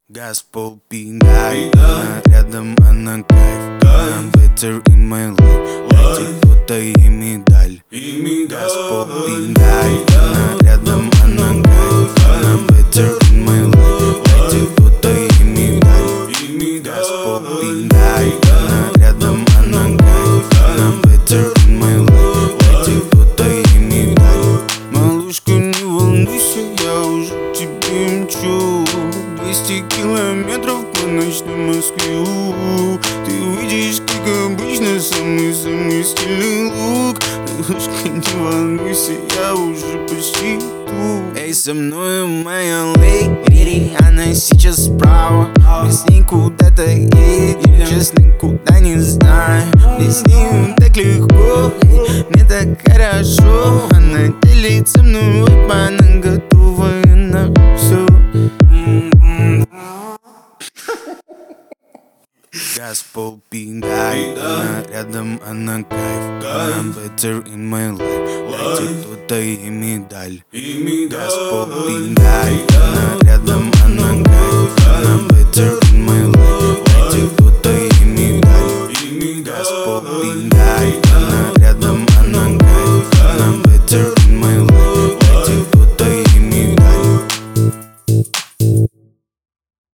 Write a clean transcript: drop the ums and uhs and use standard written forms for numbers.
Gospel пинай, она рядом, она кайф. Она better in my life. Дайте кто-то ей медаль. Gospel пинай, она рядом, она кайф. Она better in my life. Дайте кто-то ей медаль. Gospel пинай, она рядом, она кайф. Она better in my life. Дайте кто-то ей медаль. Малышка, не волнуйся, я уже к тебе мчу. 200 километров по ночной Москве. Ты увидишь, как обычно, самый-самый стильный лук. Малышка, не волнуйся, я уже почти тут. Эй, со мною моя леди, она сейчас справа. Мы с ней куда-то едем, честно, куда не знаю. Мне с ней так легко, мне так хорошо. Она делится мной, она готова на все. Gospel пинай, она рядом, она кайф. Она better in my life. Дайте кто-то ей медаль. Gospel пинай, она рядом, она кайф.